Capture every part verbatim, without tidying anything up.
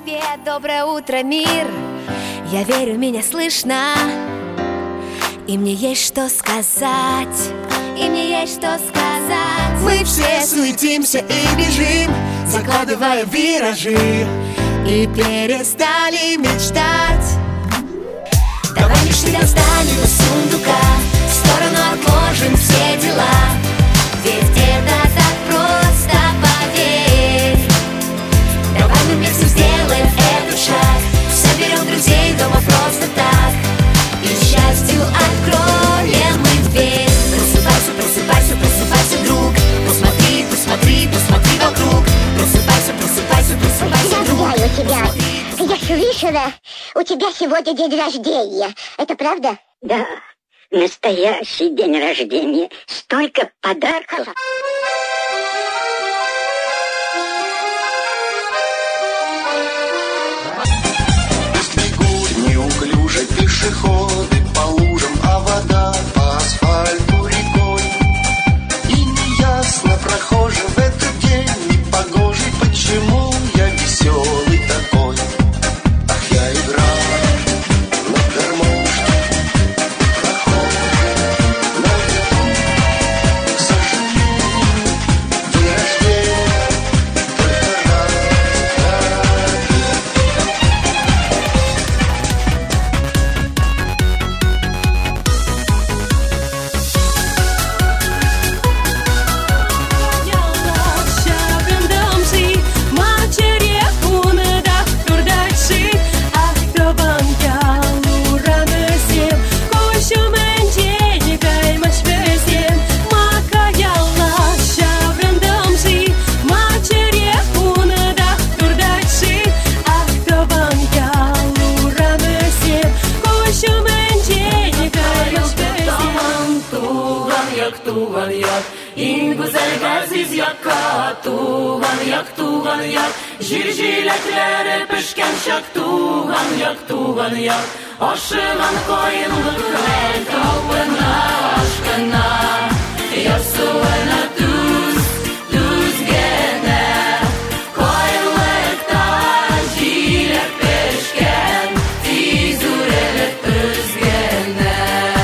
Привет, доброе утро, мир. Я верю, меня слышно. И мне есть что сказать. И мне есть что сказать. Мы все суетимся и бежим, закладывая виражи, и перестали мечтать. Давай мечты достанем из сундука, в сторону отложим все дела. Ведь это так просто, поверь. Давай мы вместе сделаем этот шаг, соберем друзей дома просто так, и счастью откроем мы дверь. Просыпайся, просыпайся, просыпайся, друг. Посмотри, посмотри, посмотри вокруг. Просыпайся, просыпайся, просыпайся, друг. Поздравляю тебя. Я слышала, у тебя сегодня день рождения. Это правда? Да, настоящий день рождения. Столько подарков. Бегут неуклюже пешеходы по лужам, а вода по асфальту рекой. И неясно прохожим в этот день непогожий, почему я веселый такой. Ах, я играл на гармошке, прохожий на виду. К сожалению, день рождения только раз в году. Tuğan yak, in güzel gaziz yakka. Tuğan yak, tuğan yak, jirjileklere pişken şak. Tuğan yak, tuğan yak, aşılan koyunluk el tavına aşkına. Yasuğuna düz, düz gene. Koyunlukta jilek pişken, tizurelek özgene.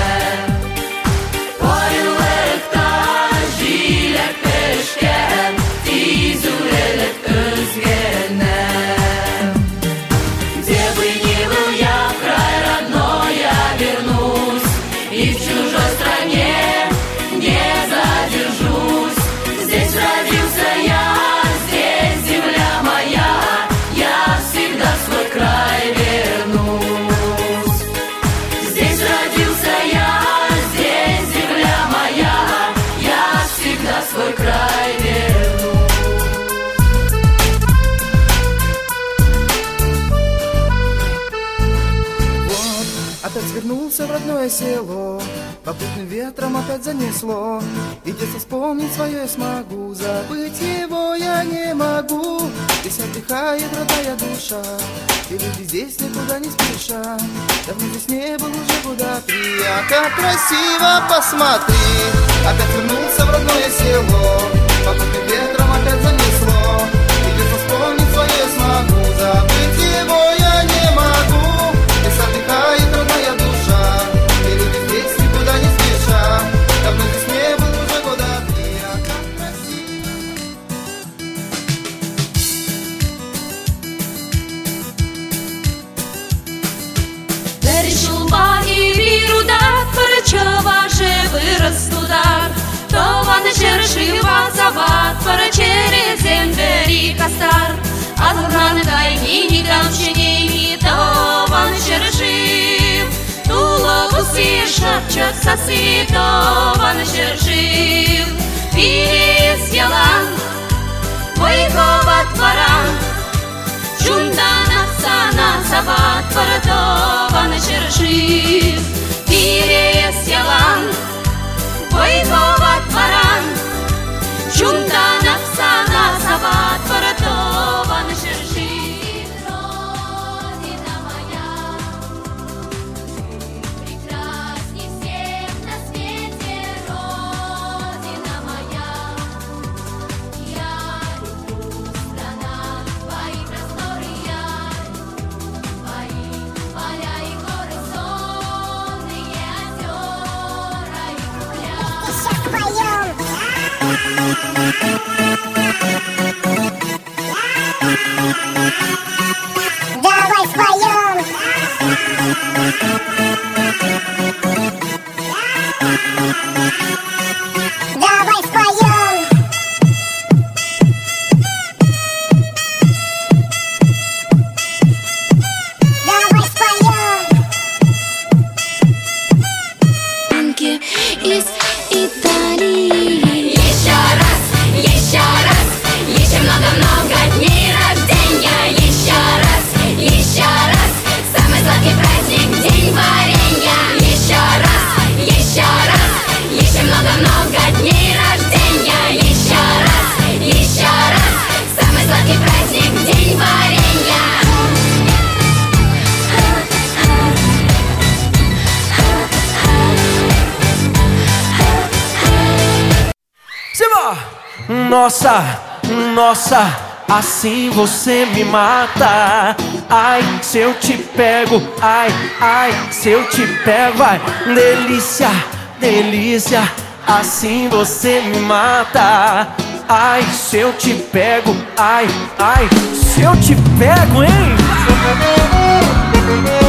Вернулся в родное село, попутным ветром опять занесло. И детство вспомнить свое смогу, забыть его я не могу. Здесь отдыхает родная душа, и люди здесь никуда не спешат. Давно здесь не был уже года три, а как красиво, посмотри. Опять вернулся в родное село, попутным ветром опять занесло. И детство вспомнить свое смогу, забыть его я не могу. Здесь отдыхает родная душа, и люди здесь никуда не спешат. Давно здесь не был уже года три, а как красиво. Перешуба і віруда, перечова же вирос удар. Това не чершива зават, перечері зембері кастар. А зграни дай ні дамчині, това не чершив. Тулову свішачок саси, това не чершив. Віріс ялан, войкова тваран. Чундана сана зават, това не чершив. Віріс ялан, войкова тваран. Чундана сана зават, това не чершив. Родина моя, прекрасней всех на свете. Родина моя, я люблю страна Давай споем. Давай споем. Давай споем. Танки из Италии. Еще раз, еще раз, еще много-много дней рождения. Еще раз, еще раз, самый сладкий праздник, день варенья. Еще раз, еще раз, еще много-много дней рождения. Еще раз, еще раз, самый сладкий праздник, день варенья. Nossa, nossa, assim você me mata. Ai, se eu te pego, ai, ai, se eu te pego, ai, delícia, delícia, assim você me mata. Ai, se eu te pego, ai, ai, se eu te pego, hein?